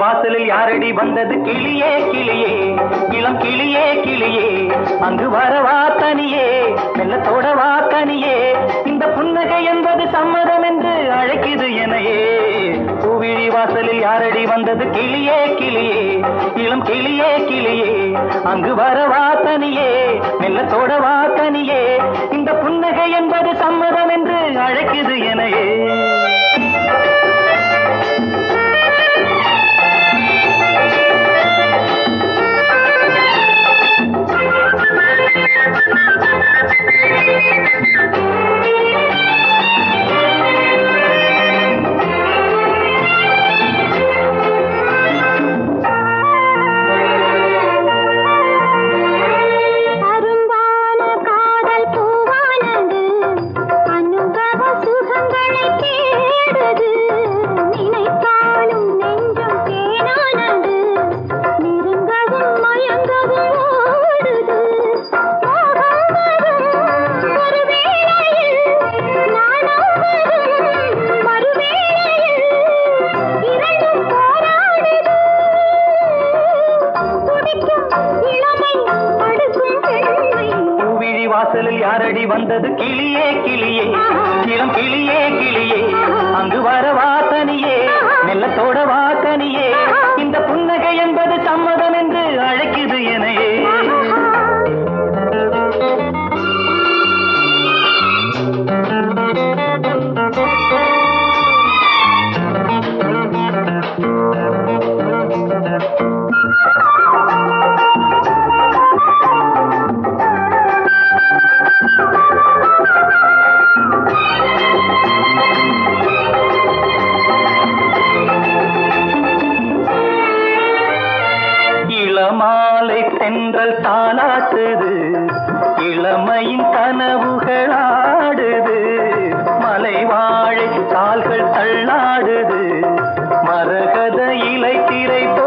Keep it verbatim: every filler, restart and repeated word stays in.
வாசலில் யாரடி வந்தது கிளியே கிளியே இளம் கிளியே கிளியே அங்கு வரவா தனியே மெல்ல தொடவா தனியே இந்த புன்னகை என்பது சம்மதம் என்று அழைக்குது எனையே பூவிழி வாசலில் யாரடி வந்தது கிளியே கிளியே இளம் கிளியே கிளியே அங்கு வரவா தனியே மெல்ல தொடவா தனியே இந்த புன்னகை என்பது சம்மதம் என்று அழைக்குது எனையே வாசலில் யாரடி வந்தது கிளியே கிளியே இளம் கிளியே கிளியே அங்கு வரவா தனியே மெல்ல தொடவா தனியே இந்த புன்னகை என்பது சம்மதம் என்று அழைக்குது எனையே இளமாலை தென்றல் தாளாட்டுது இளமையின் கனவுகளாடுது மலை வாழை கால்கள் தள்ளாடுது மரகத இலை திரை